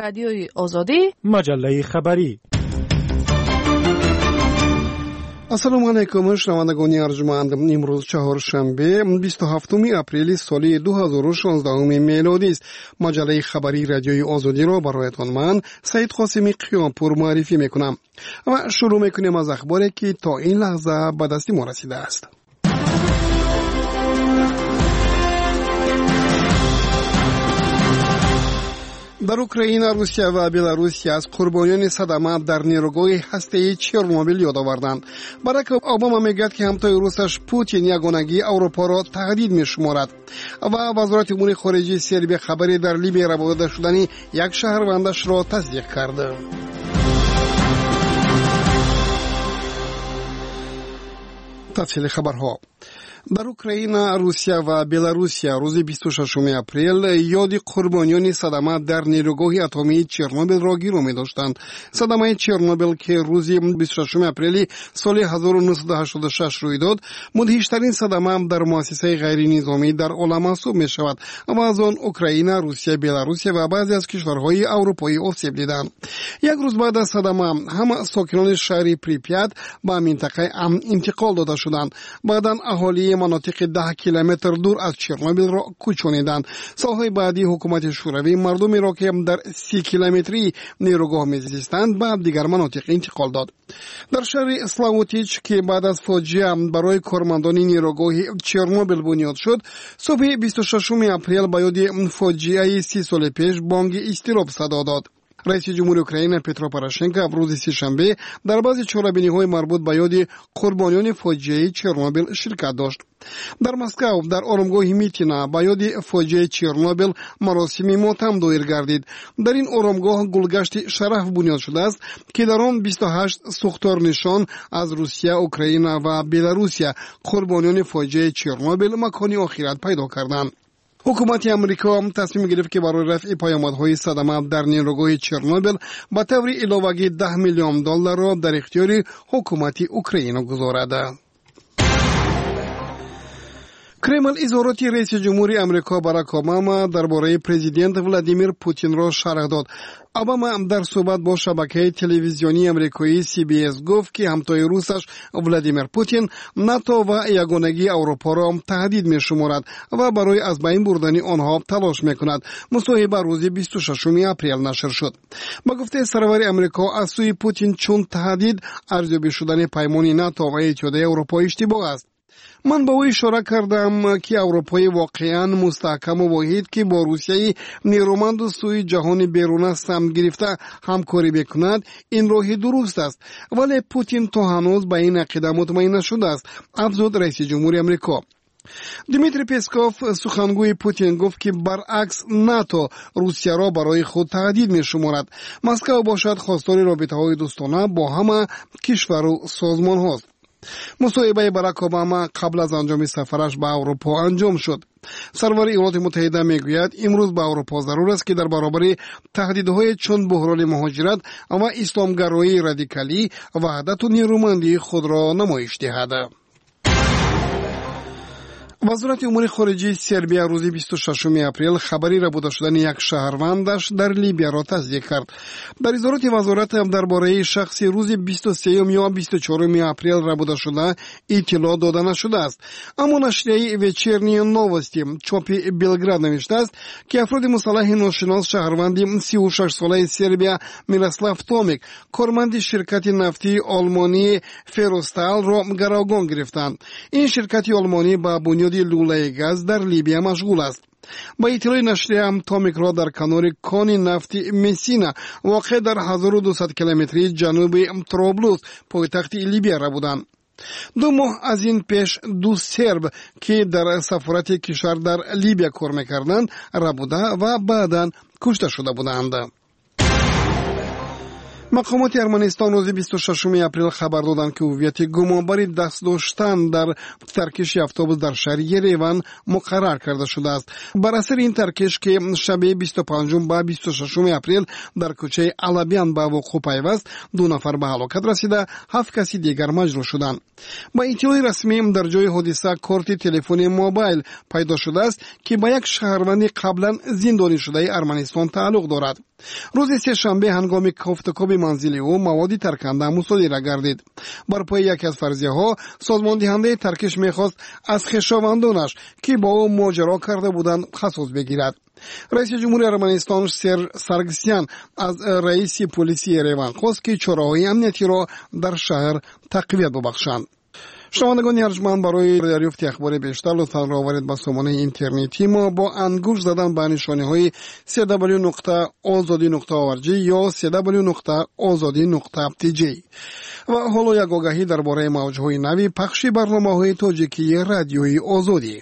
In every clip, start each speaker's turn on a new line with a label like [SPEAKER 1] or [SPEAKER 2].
[SPEAKER 1] رادیوی آزادی،
[SPEAKER 2] مجله خبری.
[SPEAKER 3] السلام علیکم شنوندگان ارجمند. امروز چهارشنبه 27 اپریل سال 2016 میلادی است. مجله خبری رادیوی آزادی را برایتان من سعید قاسمی قیامپور معرفی میکنم و شروع میکنیم از اخباری که تا این لحظه به دست ما رسیده است. در اوکراین، روسیه و بلاروس از قربانیان صدمه در نیروگاه هسته‌ای چرنوبیل یاد آوردند. باراک اوباما میگوید که همتای روسش پوتین یگانگی اروپا را تهدید میشمارد و وزارت امور خارجه سربیه خبری در لیبی ربوده شدن یک شهروندش را تصدیق کرد. تفصیل خبرها. در اوکراین، روسیه و بلاروس روز 26 اپریل یاد قربانیان صدمه در نیروگاه اتمی چرنوبیل را گرو می‌داشتند. صدمه چرنوبیل که روز 26 اپریل سال 1986 روی داد، مدهش‌ترین صدمه در مؤسسه غیر نظامی در عالم محسوب می‌شود و از آن اوکراین، روسیه، بلاروس و بعضی از کشورهای اروپایی آسیب دیدند. یک روز بعد از صدمه، همه ساکنان شهر پریپیات به منطقه امن انتقال داده شدند. بعداً اهالی مناطق 10 کیلومتر دور از چرنوبیل را کوچانیدند. سالهای بعدی حکومت شوروی مردمی را که در 30 کیلومتری نیروگاه می‌زیستند به دیگر مناطق انتقال داد. در شهر سلاوتیچ که بعد از فاجعه برای کارمندان نیروگاه چرنوبیل بنیاد شد، صبح 26 اپریل به یاد فاجعه 30 سال پیش بانگ اضطراب صدا داد. رئیس جمهور اوکراین پترو پوراشنکو روز سه‌شنبه در بعضی چهاربینی‌های مربوط به یاد قربانیان فاجعه چرنوبیل شرکت داشت. در مسکو در آرامگاه میتینا به یاد فاجعه چرنوبیل مراسم ماتم دایر گردید. در این آرامگاه گلگشت شرف بنیاد شده است که در آن 28 سوختار نشان از روسیه، اوکراین و بلاروس قربانیان فاجعه چرنوبیل مکانی آخرت پیدا کردند. حکومت امریکا تصمیم گرفت که برای رفع پیامدهای صدمه در نیروگاه چرنوبیل به طور علاوه‌ای $10 میلیون را در اختیار حکومت اوکراین گذارد. کرمل اظهارات رئیس جمهور امریکا باراک اوباما درباره پرزیدنت ولادیمیر پوتین را شرح داد. اوباما در صحبت با شبکه تلویزیونی امریکایی CBS گفت که همتای روسش ولادیمیر پوتین ناتو و یگانگی اروپا را تهدید می‌شمارد و برای از بین بردن آنها تلاش می‌کند. مصاحبه روز 26 اپریل نشر شد. با گفته سرور امریکا، از سوی پوتین چون تهدید ارزیابی شدن پیمان ناتو و اتحادیه اروپا اشتباه است. من به او اشاره کردم که اروپای واقعا مستحکم و واحد که با روسیه نیرومند و سوی جهان بیرون سمت گرفته همکاری بکند این راه درست است، ولی پوتین تا هنوز به این عقیده مطمئن نشده است، افزود رئیس جمهور امریکا. دیمیتری پسکوف سخنگوی پوتین گفت که برعکس ناتو روسیه را برای خود تهدید می شمارد. مسکو باشد خواستار رابطه های دوستانه با همه کشور و سازمان هاست. مصاحبه باراک اوباما قبل از انجام سفرش به اروپا انجام شد. سرور ایالات متحده میگوید امروز به اروپا ضرور است که در برابر تهدیدهای چون بحران مهاجرت و اسلامگرایی رادیکالی وحدت و نیرومندی خود را نمایش دهد. وزارت امور خارجه سربیه روز 26 اپریل خبری ربوده شدن یک شهروندش در لیبی را تصدیق کرد. در اظهارات وزارت درباره شخصی روز 23 یا 24 اپریل ربوده شده اطلاع داده نشده است. اما نشریه وچرنی نووستی چاپ بلگراد نوشته است که افراد مسلح ناشناس شهروند 36 ساله سربیه میراسلاف تومیک، کارمند شرکت نفتی آلمانی فروستال را گروگان گرفتند. این شرکت آلمانی با بنیاد لوله گاز در لیبی مشغول است. با اطلاع نشریه تومیک را در کنار کان نفتی مسینا واقع در 1200 کیلومتری جنوب طرابلس پایتخت لیبی را بودند. 2 ماه از این پیش 2 سرب که در سفارت کشور در لیبی کار می‌کردند را بوده و بعداً کشته شده بودند. مقامات ارمنستان روز 26 اپریل خبر دادند که هویت گمانبر دست داشتن در ترکش اتوبوس در شهر یریوان مقرر کرده شده است. بر اثر این ترکش که شب 25 و 26 اپریل در کوچه علبیان به وقوع پیوست، 2 نفر به هلاکت رسیده، 7 کسی دیگر مجروح شدند. با اطلاع رسمی در جای حادثه کارت تلفن موبایل پیدا شده است که با یک شهروند قبلا زندانی شده ارمنستان تعلق دارد. روز سه‌شنبه هنگام کوفتکوب منزلی او موادی ترکنده مصادره گردید. بر پای یکی از فرضیه‌ها سازمان دهنده ترکش می‌خواست از خویشاوندانش که با او ماجرا کرده بودند خصوص بگیرد. رئیس جمهوری ارمنستان سرگسیان از رئیس پلیس یریوان خواست که چراهای امنیتی را در شهر تقویت ببخشند. شنوندگان ارجمند، برای دریافت اخبار بیشتر لطفاً راهبرید به سامانه اینترنتی ما با انگشت زدن به نشانه‌های www.azadi.org یا www.azadi.tj. و حالا یک آگهی درباره موج‌های نوی پخش برنامه‌های تاجیکی رادیوی آزادی.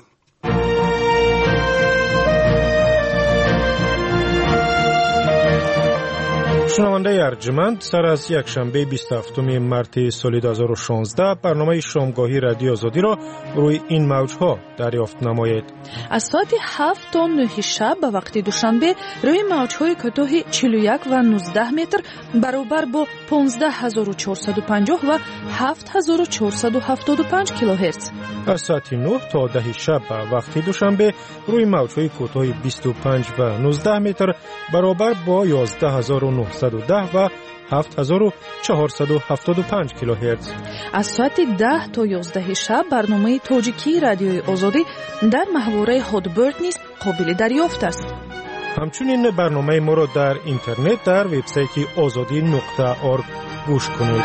[SPEAKER 1] شنونده ارجمند، سر از یک شنبه 27 مارس سال 2016 برنامه شامگاهی رادیو آزادی را روی این موج‌ها دریافت نمایید.
[SPEAKER 2] از ساعت 7 تا 9 شب به وقت دوشنبه روی موج‌های کوتاه 41 و 19 متر برابر با 15450 و 7475 کیلوهرتز.
[SPEAKER 1] از ساعت 9 تا 10 شب به وقت دوشنبه روی موج‌های کوتاه 25 و 19 متر برابر با 11910 و 7475 کیلوهرتز.
[SPEAKER 2] از ساعت 10 تا 11 شب برنامه تاجیکی رادیوی آزادی در محوره هادبرد نیز قابل دریافت است.
[SPEAKER 1] همچنین برنامه ما را در اینترنت در وبسایت azadi.org گوش کنید.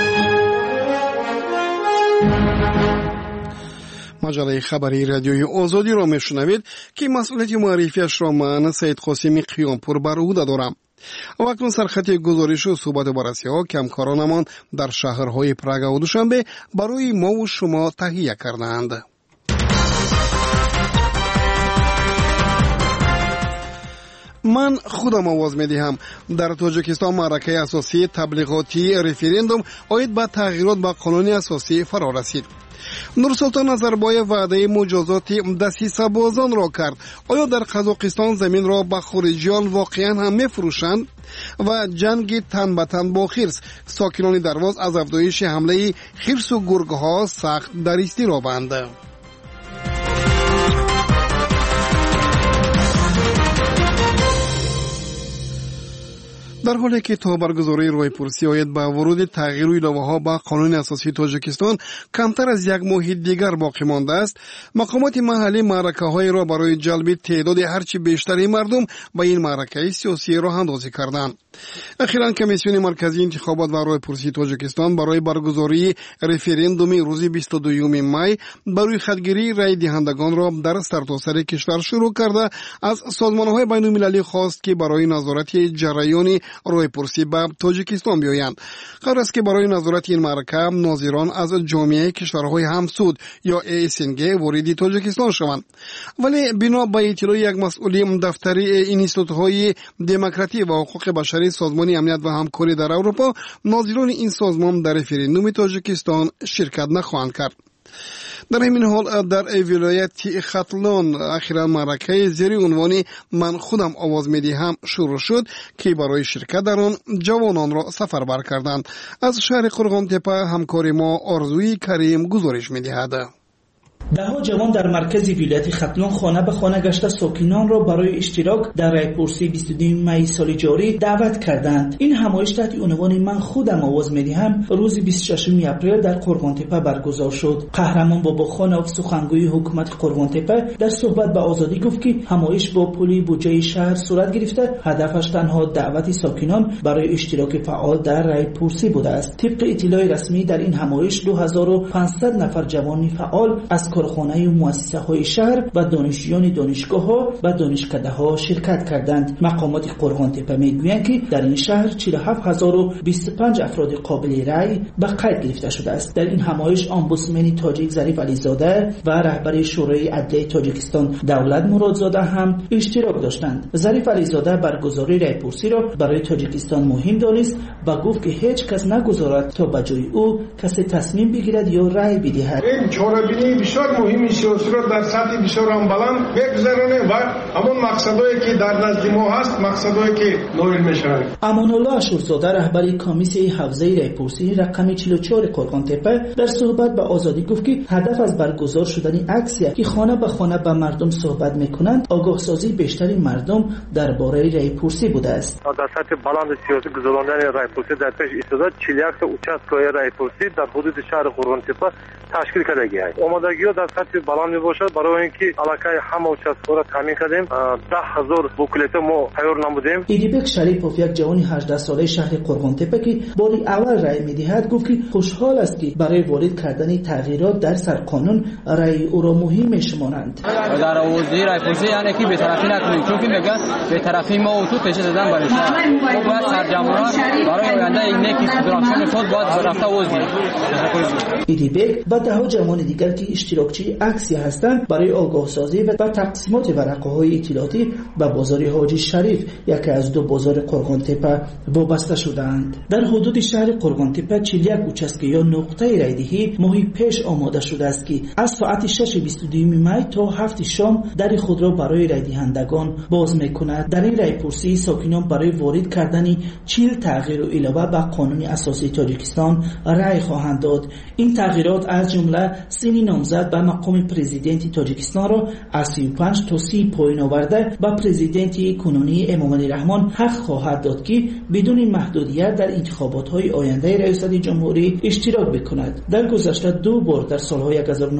[SPEAKER 3] مجله خبری رادیوی آزادی را میشنوید که مسئولیت معرفیش را من سید قاسمی قیامپور بر عهده دارم. و اکنون سرخط گزارش و صحبت بررسی‌ها که همکارانمان در شهرهای پراگ و دوشنبه برای ما و شما تهیه کردند. من خودم آواز می‌دهم. در تاجیکستان معرکه اساسی تبلیغاتی رفراندوم عاید به تغییرات به قانون اساسی فرا رسید. نورسلطان نظربایف وعده مجازات دسیسه‌بازان را کرد. آیا در قزاقستان زمین را به خارجیان واقعا هم می‌فروشند؟ و جنگ تن به تن با خرس، ساکنان درواز از افزایش حمله خرس و گرگ‌ها سخت در اضطرابند. در حالی که تا برگزاری راهپرسی آید به ورود تغییر و ایلاوه‌ها به قانون اساسی تاجیکستان کمتر از یک ماه دیگر باقی مانده است، مقامات محلی معرکه‌های را برای جلب تعداد هرچی بیشتری مردم به این معرکه سیاسی راه اندازی کردند. اخیراً کمیسیون مرکزی انتخابات و راهپرسی تاجیکستان برای برگزاری رفراندوم روز 22 می برای خودگیری رای دهندگان را در سرتاسر کشور شروع کرده از سازمان‌های بین‌المللی خواست که برای نظارت جریان راهپرسی به تاجیکستان بیایند. قرار است که برای نظارت این معرکه ناظران از جامعه کشورهای همسود یا ASNG وارد تاجیکستان شوند. ولی بنا به اطلاع یک مسئول دفتر اینستیتوت‌های دموکراسی و حقوق بشری سازمان امنیت و همکاری در اروپا، ناظران این سازمان در رفراندوم تاجیکستان شرکت نخواهند کرد. در همین حال در ولایت ختلان اخیراً معرکه زیر عنوان من خودم آواز میدهم شروع شد که برای شرکت در آن جوانان را سفربر کردند. از شهر قرغان تپه همکار ما آرزوی کریم گزارش میدهد.
[SPEAKER 4] دهها جوان در مرکز ولایت ختلان خانه به خانه گشته ساکنان را برای اشتراک در رایپرسی 22 می سال جاری دعوت کردند. این همایش تحت عنوان من خودم آواز میدهم روز 26 اپریل در قرغان تپه برگزار شد. قهرمان باباخانov سخنگوی حکومت قرغان تپه در صحبت به آزادی گفت که همایش با پلی بودجه شهر صورت گرفته، هدفش تنها دعوت ساکنان برای اشتراک فعال در رایپرسی بوده است. طبق اطلاع رسمی در این همایش 2500 نفر جوان فعال از کارخانه و مؤسسه‌های شهر و دانشجویان دانشگاه‌ها و دانشکده‌ها شرکت کردند. مقامات قرغان تپه می‌گویند که در این شهر 47025 افراد قابل رأی به قید گرفته شده است. در این همایش امبودسمن تاجیک ظریف علیزاده و رهبر شورای عدلیه تاجیکستان دولت مرادزاده هم اشتراک داشتند. ظریف علیزاده برگزاری رایپرسی را برای تاجیکستان مهم دانست و گفت که هیچ کس نگذارد تا به جای او کسی تصمیم بگیرد یا رأی بدهد.
[SPEAKER 5] بسیار مهم سیاسی را در سطح بسیار هم بلند بگذرانه و همون مقصدهایی که در نزد ما هست مقصدهایی که نویل میشوند.
[SPEAKER 4] امان‌الله اشورزاده رهبر کمیسیون حوزه رایپرسی رقم 44 قرغان‌تپه در صحبت به آزادی گفت که هدف از برگزار شدن اکسیه که خانه به خانه به مردم صحبت میکنند آگاه سازی بیشتری مردم درباره رایپرسی بوده است.
[SPEAKER 6] در سطح بلند سیاسی گذراندن رایپرسی در پیش ایستاده 41 تا اوچستگاه رایپرسی در حدود شهر قرغان‌تپه تشکیل کردگی است. آمادگی‌ها در سطح بلند میباشد برای اینکه علاقه همه اوچستگاه را تامین کردیم. 10,000 بوکلت ما تیار نمودیم.
[SPEAKER 4] ایدیبک شریپوف یک جوان 18 ساله شهر قرغان‌تپه که باری اول رای میدهد گفت که خوشحال است که برای وارد کردن تغییرات در سرقانون رای او را مهم میشمارند.
[SPEAKER 7] در حوزه رایپرسی یعنی که بی‌طرفی نکنیم چون که میگن بی‌طرفی ما و تو پیش زدن برای ما باید سرجمهوران برای آینده این نیکی فدراسیون خود باید رفته وزنی.
[SPEAKER 4] ایدیبک و ده جوان دیگر که اشتراکچی اکسی هستند برای آگاه سازی و تقسیمات ورقه‌های اطلاعاتی به بازار حاجی شریف یکی از دو بازار قرغان‌تپه وابسته شدند. در حدود شهر قرغان‌تپه 41 اوچستگاه یا نقطه رایدهی ماهی پیش آماده شده است که از ساعت 6:22 می تا 7 شام در خود را برای رای دهندگان باز می‌کند. در این رایپرسی ساکنان برای وارد کردن 40 تغییر و علاوه به قانون اساسی تاجیکستان رای خواهند داد. این تغییرات از جمله سن نامزد به مقام پرزیدنت تاجیکستان را از 35 تا 30 پایین آورده به پرزیدنت کنونی امامعلی رحمان حق خواهد داد که بدون محدودیت در انتخابات‌های آینده ریاست جمهوری اشتراک بکند. در گذشته 2 بار در سال‌های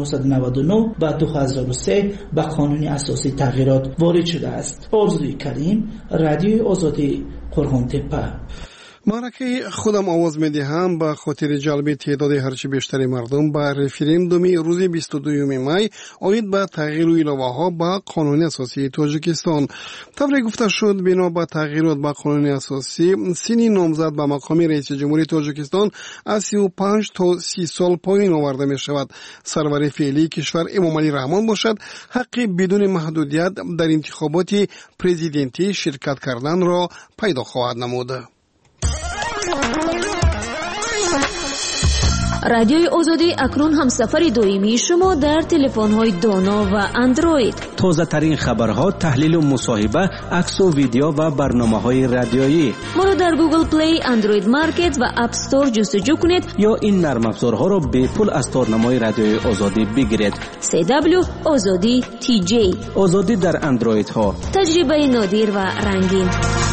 [SPEAKER 4] 1999 و 2003 به قانون اساسی تغییرات وارد شده است. آرزوی کریم، رادیوی آزادی، قرغان‌تپه.
[SPEAKER 3] معرکه خودم آواز میدهم به خاطر جلب تعداد هرچه بیشتر مردم به رفراندوم روز 22 می اوید به تغییر و علاوه ها به قانون اساسی تاجیکستان. طوری گفته شد بنا به تغییرات به قانون اساسی سن نامزد به مقام رئیس جمهوری تاجیکستان از 35 تا 30 سال پایین آورده می شود. سرور فعلی کشور امامعلی رحمان باشد حق بدون محدودیت در انتخابات پرزیدنتی شرکت کردن را پیدا خواهد نمود.
[SPEAKER 8] رادیوی آزادی اکنون هم سفر دائمی شما در تلفن‌های دانا و اندروید.
[SPEAKER 9] تازه ترین خبرها، تحلیل و مصاحبه، عکس و ویدیو و برنامه‌های رادیویی.
[SPEAKER 8] ما را در گوگل پلی، اندروید مارکت و اپ استور جستجو کنید
[SPEAKER 9] یا این نرم افزارها را به پول از تارنمای رادیوی آزادی بگیرید.
[SPEAKER 8] CW آزادی TJ.
[SPEAKER 9] آزادی در اندروید ها.
[SPEAKER 8] تجربه نادر و رنگین.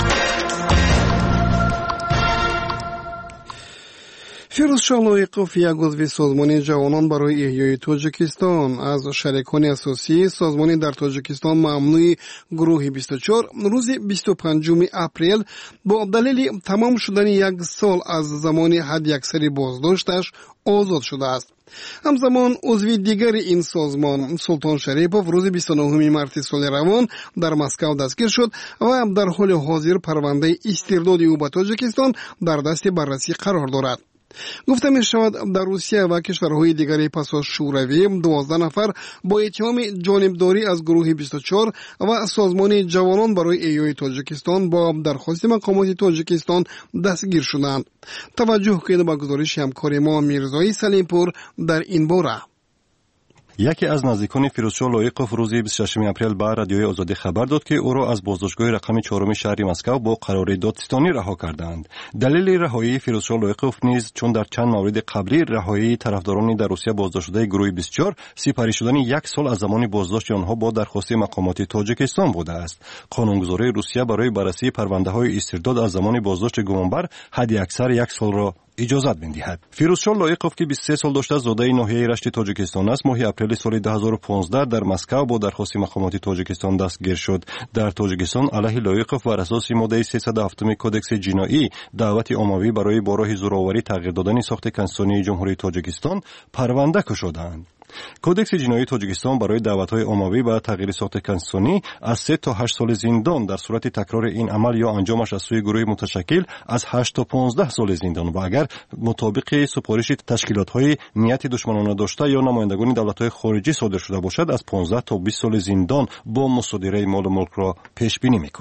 [SPEAKER 3] فیروزشاه لایقوف یک عضو سازمان جوانان برای احیای تاجیکستان از شریکان اساسی سازمان در تاجیکستان ممنوع گروه 24 روز 25 اپریل با دلیل تمام شدن 1 سال از زمان حداکثر بازداشتش آزاد شده است. همزمان عضو دیگر این سازمان سلطان شریپوف روز 29 مارس سال روان در مسکو دستگیر شد و در حال حاضر پرونده استرداد او به تاجیکستان در دست بررسی قرار دارد. گفته می شود در روسیه و کشورهای دیگری پس از شوروی 12 نفر با اتهام جانبداری از گروه 24 و سازمان جوانان برای احیای تاجیکستان با درخواست مقامات تاجیکستان دستگیر شدند. توجه کنید به گزارش همکار ما میرزایی سلیمپور در این باره.
[SPEAKER 10] یکی از نزدیکان فیروزشاه لایقوف روز 26 اپریل به رادیوی آزادی خبر داد که او را از بازداشتگاه رقم 4 شهر مسکو با قرار دادستانی رها کردند. دلیل رهایی فیروزشاه لایقوف نیز چون در چند مورد قبلی رهایی طرفداران در روسیه بازداشت شده گروه 24 سپری شدن 1 سال از زمان بازداشت آنها با درخواست مقامات تاجیکستان بوده است. قانونگذاری روسیه برای بررسی پرونده‌های استرداد از زمان بازداشت گمانبر حداکثر 1 سال را اجازت می‌دهد. فیروزشاه لایقوف که 23 سال داشته زاده ناحیه رشت تاجیکستان است، ماه اپریل سال 2015 در مسکو با درخواست مقامات تاجیکستان دستگیر شد. در تاجیکستان علیه لایقوف بر اساس ماده 307 کدکس جنایی دعوت عمومی برای با راه زورآوری تغییر دادن ساخت کنستیتوسیونی جمهوری تاجیکستان پرونده کشیدند. کدکس جنایی تاجیکستان برای دعوت‌های عمومی به تغییر ساخت کنستیتوسیونی از 3 تا 8 سال زندان در صورت تکرار این عمل یا انجامش از سوی گروه متشکل از 8 تا 15 سال زندان و اگر مطابق سفارش تشکیلات‌های نیت دشمنانه داشته یا نمایندگان دولت‌های خارجی صادر شده باشد از 15 تا 20 سال زندان با مصادره مال و ملک را پیش بینی می‌کند.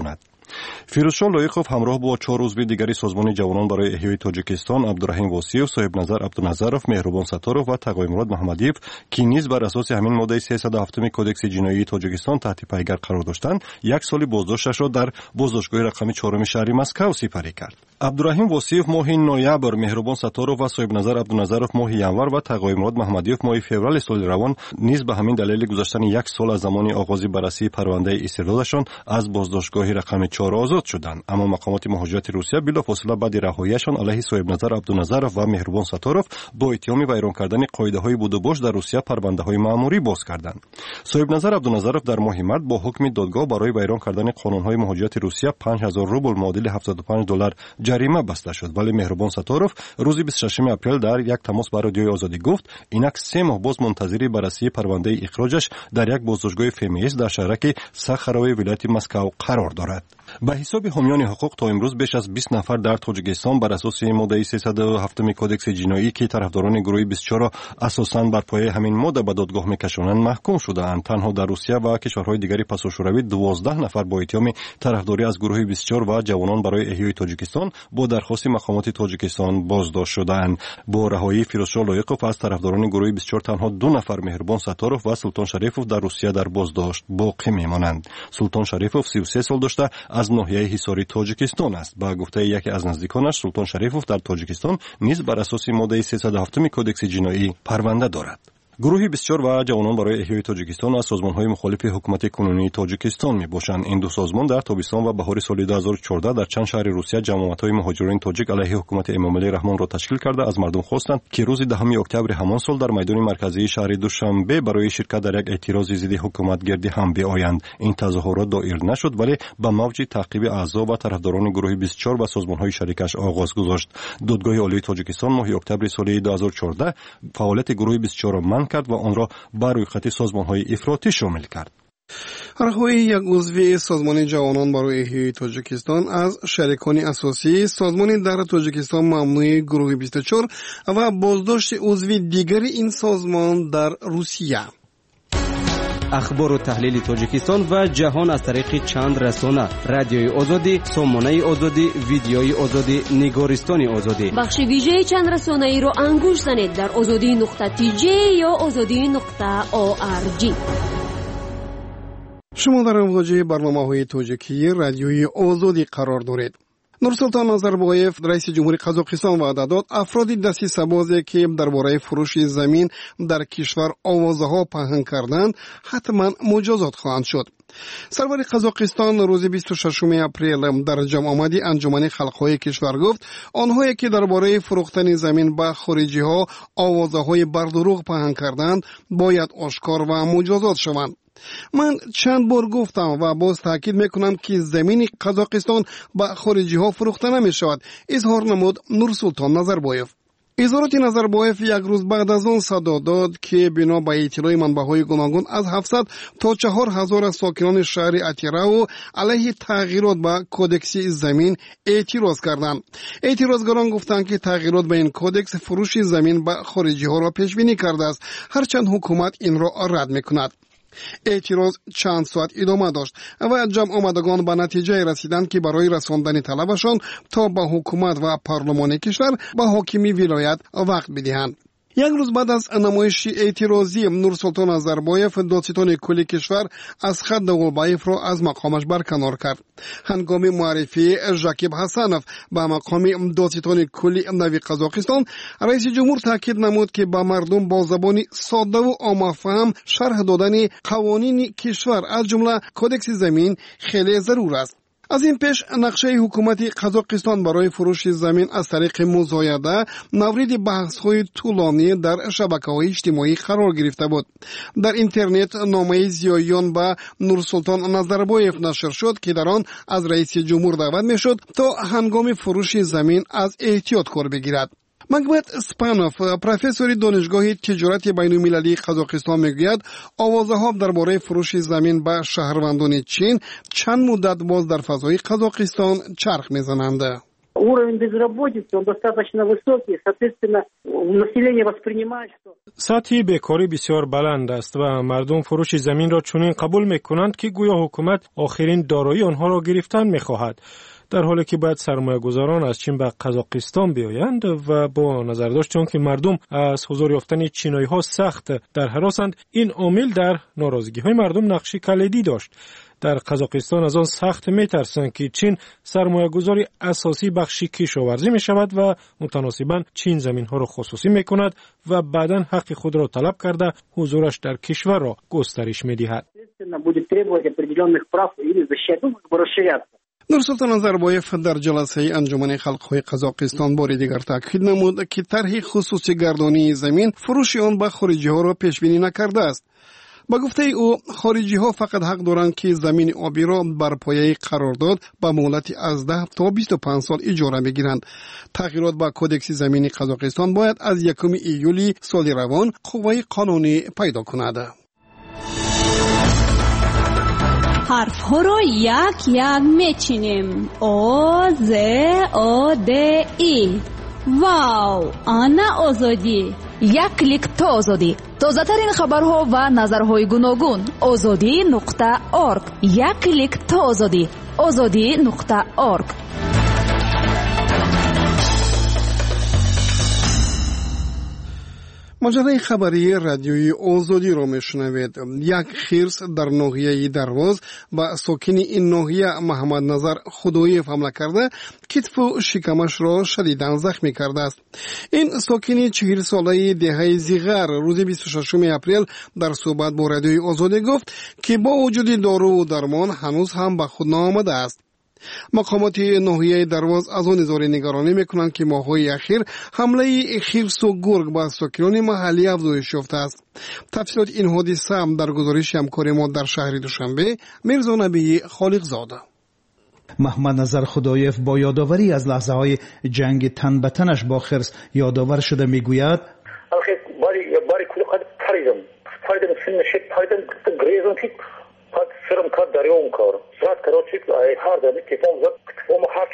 [SPEAKER 10] фирӯзшоҳ лоиқов ҳамроҳ бо 4 узви дигари созмони ҷавонон барои эҳёи тоҷикистон абдураҳим восиев, соҳибназар абдуназаров, меҳрубон сатторов ва тағоимурод маҳмадиев ки низ бар асоси ҳамин моддаи 307 кодекси ҷиноии тоҷикистон таҳти пайгар қарор доштанд, 1 соли боздошташро дар боздоштгоҳи рақами 4 шаҳри Москав сипарӣ кард. абдураҳим восиев моҳи ноябр, меҳрубон сатторов ва соҳибназар абдуназаров моҳи январ ва тағоимурод маҳмадиев моҳи феврали соли равон низ ба ҳамин далели гузаштани 1 сол аз замони оғози баррасии парвандаи истирдодашон аз боздоштгоҳи рақами 4 озод шуданд. аммо мақомоти муҳоҷирати русия билофосила баъди раҳоияшон алайҳи соҳибназар абдуназаров ва меҳрубон сатторов бо иттиҳоми вайрон кардани қоидаҳои будубош дар русия парвандаҳои маъмурӣ боз карданд. соҳибназар абдуназаров дар моҳи март бо ҳукми додгоҳ барои вайрон кардани қонунҳои муҳоҷирати русия 5000 рубл муодили $75 ҷарима баста шуд, вале меҳрубон сатторов рӯзи 26 апрел дар як тамос ба радиои Озодӣ гуфт инак 3 моҳ боз мунтазири баррасии парвандаи ихроҷаш дар як боздоштгоҳи ФМС дар шаҳраки Сахарови вилояти Москав қарор дорад. ба ҳисоби ҳомиёни ҳуқуқ то имрӯз беш аз 20 нафар дар Тоҷикистон бар асоси моддаи 307 кодекси ҷиноӣ ки тарафдорони гурӯҳи 24 асосан бар пояи ҳамин модда ба додгоҳ мекашонанд маҳкум шудаанд. танҳо дар Русия ва кишварҳои дигари пасошӯравӣ 12 нафар бо иттиҳоми тарафдорӣ аз гурӯҳи 24 ва ҷавонон барои эҳёи Тоҷикистон бо дархости мақомоти Тоҷикистон боздошт шудаанд. бо раҳоии Фирӯзшоҳ Лоиқов аз тарафдорони гурӯҳи 24 танҳо 2 нафар меҳрубон сатторов ва Султон Шарифов дар Русия дар боздошт боқӣ мемонанд. Султон Шарифов 33 сол дошта аз ноҳияи ҳисори Тоҷикистон аст. ба гуфтаи яке аз наздиконаш, Султон Шарифов дар Тоҷикистон низ бар асоси моддаи 307 кодекси ҷиноӣ парванда дорад. гурӯҳи 24 ва ҷавонон барои эҳёи Тоҷикистон аз созмонҳои мухолифи ҳукумати кунунии Тоҷикистон мебошанд. ин ду созмон дар тобистон ва баҳори соли 2014 дар чанд шаҳри Русия ҷамоатҳои муҳоҷирони тоҷик алайҳи ҳукумати Эмомалӣ Раҳмонро ташкил карда аз мардум хостанд ки рӯзи 10 октябри ҳамон сол дар майдони марказии шаҳри Душанбе барои ширкат дар як эътирози зидди ҳукумат гирди ҳам биоянд. ин тазоҳурот доир нашуд, вале ба мавҷи таъқиби аъзо ва тарафдорони гурӯҳи 24 ва созмонҳои шарикаш оғоз гузошт. додгоҳи олии Тоҷикистон моҳи октябри соли 2014 фаъолияти гурӯҳи 24 манъ кард ва онро ба рӯйхати созмонҳои ифротӣ шомил кард.
[SPEAKER 3] раҳоии як узви созмони ҷавонон барои эҳёи Тоҷикистон аз шарикони асосии созмони дар Тоҷикистон мамнӯи гурӯҳи 24 ва боздошти узви дигари ин созмон дар Русия.
[SPEAKER 9] ахбору таҳлили Тоҷикистон ва ҷаҳон аз тариқи чанд расона: радиои Озодӣ, Сомонаи Озодӣ, видеои Озодӣ, Нигористони Озодӣ.
[SPEAKER 8] бахши вижеи чанд расонаиро ангуш занед дар озодӣ.tj ё озодӣ.org.
[SPEAKER 3] шумо дар амвоҷи барномаҳои тоҷикии радиои Озодӣ қарор доред. Нурсултон Назарбоев, раиси ҷумҳури Қазоқистон, ваъда дод афроди дастисабозе ки дар бораи фурӯши замин дар кишвар овозаҳо паҳн карданд, ҳатман муҷозот хоҳанд шуд. сарвари Қазоқистон рӯзи 26 апрел дар ҷамъомади анҷумани халқҳои кишвар гуфт, онҳое ки дар бораи фурӯхтани замин ба хориҷиҳо овозаҳои бардуруғ паҳн карданд, бояд ошкор ва муҷозот шаванд. ман чанд бор гуфтам ва боз таъкид мекунам ки замини Қазоқистон ба хориҷиҳо фурӯхта намешавад, изҳор намуд Нурсултон Назарбоев. изҳороти Назарбоев як рӯз баъд аз он садо дод ки бино ба иттилои манбаъҳои гуногун аз 700 то 4000 аз сокинони шаҳри Атирау алайҳи тағйирот ба кодекси замин эътироз карданд. эътирозгарон гуфтанд ки тағйирот ба ин кодекс фурӯши замин ба хориҷиҳоро пешбинӣ кардааст, ҳарчанд ҳукумат инро рад мекунад. эътироз чанд соат идома дошт ва ҷамъомадагон ба натиҷае расиданд ки барои расондани талабашон то ба ҳукумат ва парлумони кишвар ба ҳокими вилоят вақт бидиҳанд. як рӯз баъд аз намоиши эътирозӣ, Нурсултон Назарбоев додситони кулли кишвар Асхат Давулбаевро аз мақомаш барканор кард. ҳангоми муаррифии Жакиб Ҳасанов ба мақоми додситони кулли нави Қазоқистон, раиси ҷумҳур таъкид намуд ки ба мардум бо забони соддаву оммафаҳм шарҳ додани қавонини кишвар аз ҷумла кодекси замин хеле зарур аст. аз ин пеш нақшаи ҳукумати Қазоқистон барои фурӯши замин аз тариқи музояда навриди баҳсҳои тӯлонӣ дар шабакаҳои иҷтимоӣ қарор гирифта буд. дар интернет номаи зиёён ба Нурсултон Назарбоев нашр шуд ки дар он аз раиси ҷумҳур даъват мешуд то ҳангоми фурӯши замин аз эҳтиёт кор бигирад. Магомед Спанов, профессори донишгоҳи тиҷорати байнулмилалии Қазоқистон, мегӯяд, овозаҳо дар бораи фурӯши замин ба шаҳрвандони Чин чанд муддат боз дар фазои Қазоқистон чарх мезананд.
[SPEAKER 11] Уровень безработицы, он достаточно высокий, соответственно, население воспринимает, что...
[SPEAKER 1] سطح بیکاری بسیار بلند است و مردم فروش زمین را چنین قبول میکنند که گویا حکومت آخرین دارایی آنها را گرفتن میخواهد، در حالی که باید سرمایه‌گذاران از چین به قزاقستان بیایند و با نظر داشت که مردم از حضور یافتن چینایی‌ها سخت در هراسند، این عامل در ناراضگی‌های مردم نقشی کلیدی داشت. در قزاقستان از آن سخت می‌ترسند که چین سرمایه‌گذاری اساسی بخشی کشاورزی می‌شود و متناسباً چین زمین‌ها را خصوصی می‌کند و بعداً حق خود را طلب کرده حضورش در کشور را گسترش می‌دهد.
[SPEAKER 3] نورسلطان نظربایف در جلسه انجمن خلق‌های قزاقستان بار دیگر تاکید نمود که طرح خصوصی گردانی زمین فروش آن به خارجی‌ها را پیش بینی نکرده است. با گفته او خارجی‌ها فقط حق دارند که زمین آبی را بر پایه قرارداد با مهلت از 10 تا 25 سال اجاره بگیرند. تغییرات با کدکس زمینی قزاقستان باید از 1 ایولی سال روان قوه قانونی پیدا کند.
[SPEAKER 8] حرف ها رو یک یک میچینیم. او ز او د ای. واو، آنا آزادی.
[SPEAKER 2] یک کلیک تا آزادی. تازه ترین خبرها و نظرهای گوناگون. azadi.org. یک کلیک تا آزادی. azadi.org.
[SPEAKER 3] مجره خبری رادیوی آزادی را میشنوید. یک خرس در ناحیه درواز با ساکن این ناحیه محمد نظر خدایی حمله کرده کتف و شکمش را شدیداً زخمی کرده است. این ساکن 40 ساله دهه زیغر روز 26 اپریل در صحبت با رادیوی آزادی گفت که با وجود دارو و درمان هنوز هم به خود ناآمده است. مقامات ناحیه درواز از آن اظهار نگرانی میکنند که ماه‌های اخیر حمله خرس و گرگ به ساکنان محلی افزایش یافته است. تفصیلات این حادثه هم در گزارش همکار ما در شهر دوشنبه میرزا نبی خالق زاده.
[SPEAKER 4] محمد نظر خدایف با یادآوری از لحظه‌های جنگ تن به تنش با خرس یادآور شده میگوید
[SPEAKER 12] باری کلی قد پریدم سنش پریدم گریزم که سرم کار دریوم کار زاد کروچی هر دمی تیفون زد تیفون هرچ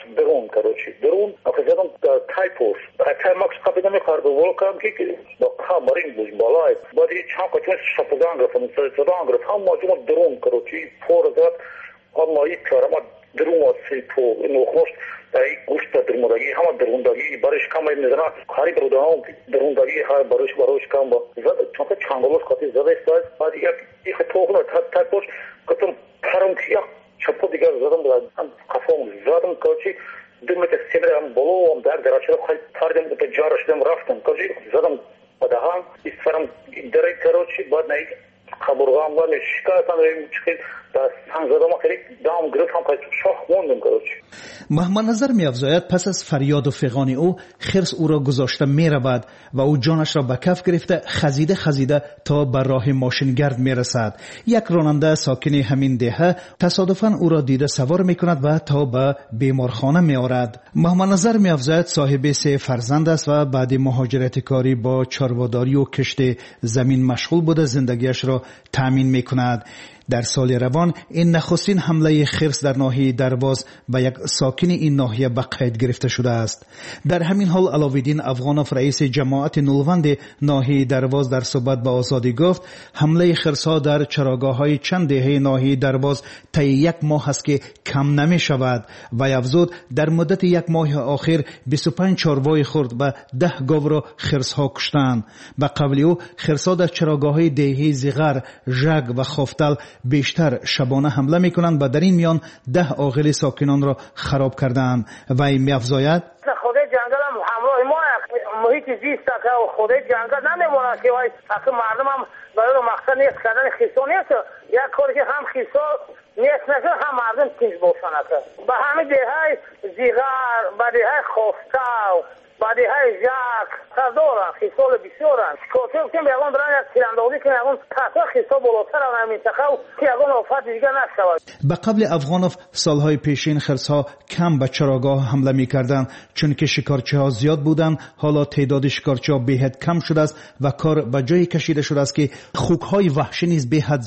[SPEAKER 12] درون آخه زدم تایپوس تایماکس قبیده میکار به ولکام که با کامرین بوش بالای بعدی چند کچون شپزان گرفتم زدان گرفت هم ماجوم درون کروچی پور زد اما یک کارم درون سی پو نخوش ای گوشت درمودگی همه دروندگی برش کم میزنه کاری برودام دروندگی های برش کم با زد چون چانگلوش خاطی زده است بعد یک توغن تایپوس گفتم پرم کیا چپو دیگر زدم کافم زدم کوچی دمت سیبرم بلوم در درچه خیلی پردم به جارش دم رفتم کوچی زدم بدهم استفرم درک کروچی بعد نه خبرگام و شکایتم چیکار دست هم زدم خیلی دام گرفتم که شاه موندم کروچی.
[SPEAKER 4] محمد نظر می‌افزاید پس از فریاد و فغان او خرس او را گذاشته می‌رود و او جانش را به کف گرفته خزیده تا به راه ماشینگرد می‌رسد. یک راننده ساکن همین دهه تصادفاً او را دیده سوار می‌کند و تا به بیمارخانه می‌آورد. محمد نظر می‌افزاید صاحب 3 فرزند است و بعد مهاجرت کاری با چارواداری و کشت زمین مشغول بوده زندگیش را تأمین می‌کند. در سال روان این نخستین حمله خرس در ناحیه درواز به یک ساکن این ناحیه به قید گرفته شده است. در همین حال علاوالدین افغانوف رئیس جماعت نولوند ناحیه درواز در صحبت با آزادی گفت حمله خرس‌ها در چراگاه‌های چند دهه ناحیه درواز طی 1 ماه است که کم نمی شود و افزود در مدت 1 ماه آخر 25 چاروای خرد و 10 گاو را خرس‌ها کشتند. به قول او خرس‌ها در چراگاه‌های دهه زیغر، ژگ و خافتل بیشتر شبانه حمله میکنند و در این میان 10 عاقل ساکنان را خراب کردند. وی می‌افزاید
[SPEAKER 11] خود جنگل هم همراه ما محیط زیست که خود جنگل نمیمونه که وای مردم هم برای مقصد نیست کردن خیسا نیست یک کاری که هم خیسا نیست نشه هم مردم تیز باشن به همین دههای زیغر به دههای خافتل بعدی های جاک دارن خیسال بسیارن شکاته بکنیم یکون برن یک تیراندازی که یکون تحصیل خیسال بالاتر هم منطقه و که یکون آفت دیگر نشود.
[SPEAKER 4] به قبل افغانوف سالهای پیشین خرس‌ها کم به چراگاه حمله می‌کردند چون که شکارچی‌ها زیاد بودند. حالا تعداد شکارچی‌ها بهت کم شده است و کار به جایی کشیده شده است که خوک‌های وحشی نیز بهت زیاد شده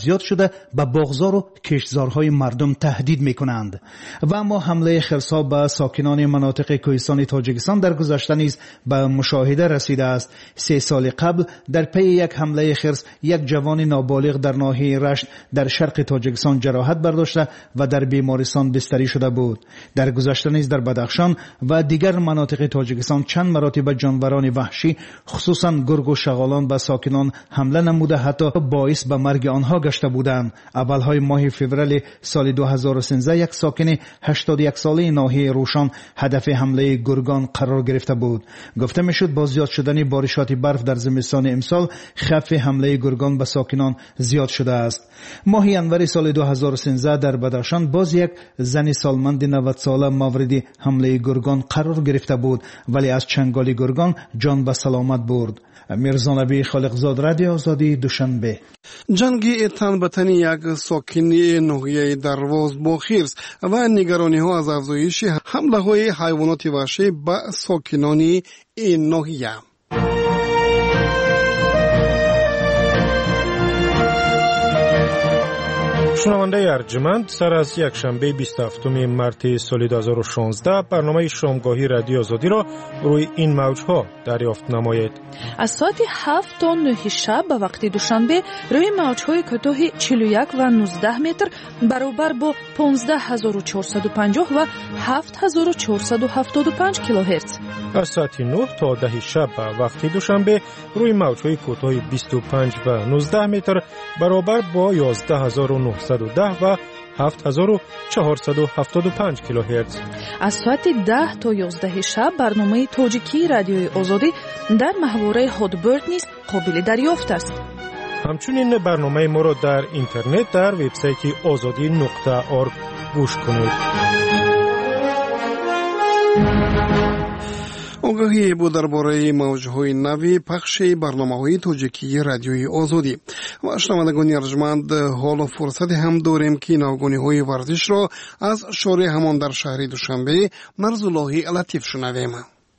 [SPEAKER 4] کرده به باغزار و کشتزارهای مردم تهدید میکنند. و اما حمله خرس‌ها به ساکنان مناطق کوهستان تاجیکستان در گذشته نیز به مشاهده رسیده است. 3 سال قبل در پی یک حمله خرس یک جوان نابالغ در ناحیه رشت در شرق تاجیکستان جراحت برداشته و در بیمارستان بستری شده بود. در گذشته نیز در بدخشان و دیگر مناطق تاجیکستان چند مراتب جانوران وحشی خصوصا گرگ و شغالان به ساکنان حمله نموده، حتی باعث به مرگ آنها گشته بودند. اولهای ماه فوریه سال 2013 یک ساکن 81 ساله ناحیه روشان هدف حمله گرگان قرار گرفته بود. گفته میشد با زیاد شدن بارشات برف در زمستان امسال خطر حمله گرگان به ساکنان زیاد شده است. ماه ینور سال 2013 در بدخشان باز یک زن سالمند 90 ساله مورد حمله گرگان قرار گرفته بود، ولی از چنگال گرگان جان به سلامت برد. میرزا نبی خالقزاد، رادیو آزادی، دوشنبه.
[SPEAKER 3] جنگ تن به تن یک ساکن ناحیه درواز با خرس و نگرانی ها از افزایش حمله های حیوانات وحشی به ساکنان این ناحیه.
[SPEAKER 1] شنونده ارجمند، سر از یک شنبه 27 مارس سال 2016 برنامه شامگاهی رادیو آزادی را روی این موج‌ها دریافت نمایید.
[SPEAKER 2] از ساعت 7 تا 9 شب به وقت دوشنبه روی موج‌های کوتاه 41 و 19 متر برابر با 15450 و 7475 کیلوهرتز.
[SPEAKER 1] از ساعت 9 تا 10 شب به وقت دوشنبه روی موج‌های کوتاه 25 و 19 متر برابر با 11910 و 7475 کیلوهرتز.
[SPEAKER 2] از ساعت 10 تا 11 شب برنامه تاجیکی رادیوی آزادی در محوره هودبرد نیز قابل دریافت است.
[SPEAKER 1] همچنین برنامه ما را در اینترنت در وبسایت azadi.org گوش کنید.
[SPEAKER 3] آگاهی بود درباره موج‌های نوی پخش برنامه‌های تاجیکی رادیوی آزادی. و شنوندگان ارجمند، حال و فرصت هم داریم که نوگانی‌های ورزش را از شارع همان در شهر دوشنبه مرزالله لطیف شنویم.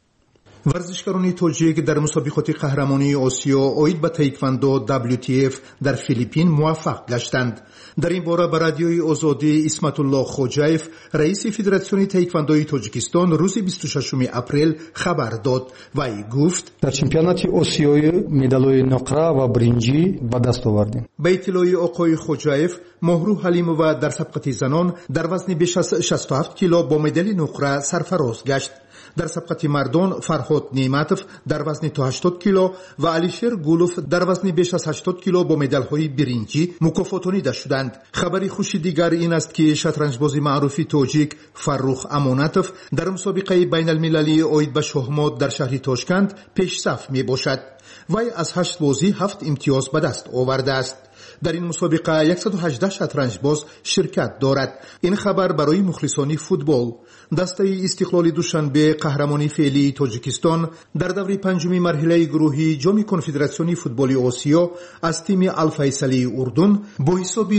[SPEAKER 13] ورزشکاران تاجیک در مسابقات قهرمانی آسیا اوید به تایکواندو WTF در فیلیپین موفق گشتند. در این باره به رادیوی آزادی اسمت الله خوجایف، رئیس فدراسیون تایکواندوی تاجیکستان، روز 26 اپریل خبر داد و ای گفت
[SPEAKER 14] در چمپیونات آسیایی مدال‌های نقره و برنجی به دست آوردیم.
[SPEAKER 13] به اطلاع آقای خوجایف، مهرو حلیمووا در سبقت زنان در وزن بیش از 67 کیلو با مدال نقره سرفراز گشت. در سبقت مردان فرهاد نعمتوف در وزن تا 80 کیلو و علیشیر گولوف در وزن بیش از 80 کیلو با مدال‌های برنجی مکافاتانیده شدند. خبری خوش دیگر این است که شطرنجباز معروف تاجیک فروخ امانتوف در مسابقه بین المللی اوید به شهمات در شهر تاشکند پیش صف می باشد. وی از 8 بازی 7 امتیاز به دست آورده است. در این مسابقه 118 شطرنجباز شرکت دارد. این خبر برای مخلصان فوتبال. دسته استقلال دوشنبه قهرمانی فعلی تاجیکستان در دوره پنجم مرحله گروهی جام کنفدراسیون فوتبال آسیا از تیم الفیصلی اردن با حساب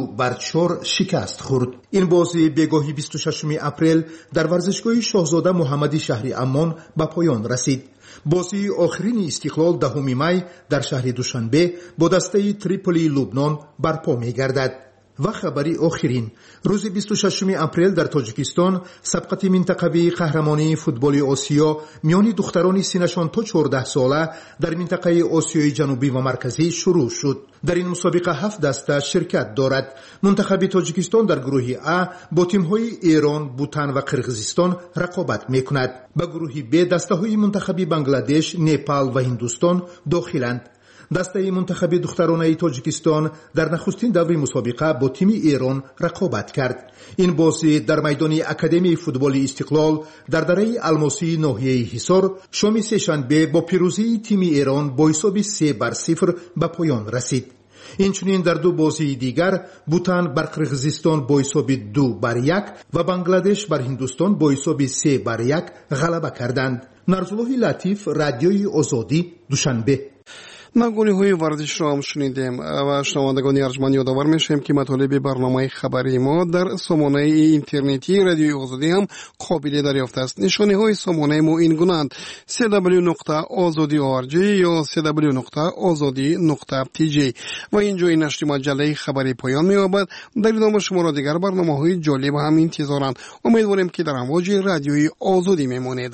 [SPEAKER 13] 2-4 شکست خورد. این بازی بگاهی 26 اپریل در ورزشگاه شاهزاده محمدی شهر عمان به پایان رسید. بازی آخرین استقلال 10 می در شهر دوشنبه با دسته تریپولی لبنان برپا می گردد. و خبری آخرین، روز 26 اپریل در تاجیکستان سبقت منطقوی قهرمانی فوتبال آسیا میان دختران سنشان تا 14 ساله در منطقه آسیای جنوبی و مرکزی شروع شد. در این مسابقه 7 دسته شرکت دارد. منتخب تاجیکستان در گروه A با تیم‌های ایران، بوتان و قرقیزستان رقابت می‌کند. به گروه B دسته‌های منتخب بنگلادش، نپال و هندوستان داخلند. دسته منتخب دخترانه تاجیکستان در نخستین دوره مسابقه با تیم ایران رقابت کرد. این بازی در میدان اکادمی فوتبال استقلال در دره الماسی ناحیه حصار شام سه‌شنبه با پیروزی تیم ایران با حساب 3-0 به پایان رسید. اینچنین در دو بازی دیگر بوتان بر قرقیزستان با حساب 2-1 و بنگلادش بر هندوستان با حساب 3-1 غلبه کردند. نرزالله لطیف، رادیوی آزادی، دوشنبه.
[SPEAKER 3] نگونی‌های ورزش را هم شنیدیم و شنوندگان ارجمند یادآور می‌شیم که مطالب برنامه خبری ما در سامانه اینترنتی رادیوی آزادی هم قابل دریافت است. نشانه‌های سامانه ما این گونه‌اند: www.azadi.org یا www.azadi.tj. و اینجا این نشر مجله خبری پایان می‌یابد. در ادامه شما را دیگر برنامه‌های جالب هم انتظارند. امیدواریم که در امواج رادیوی آزادی میمانید.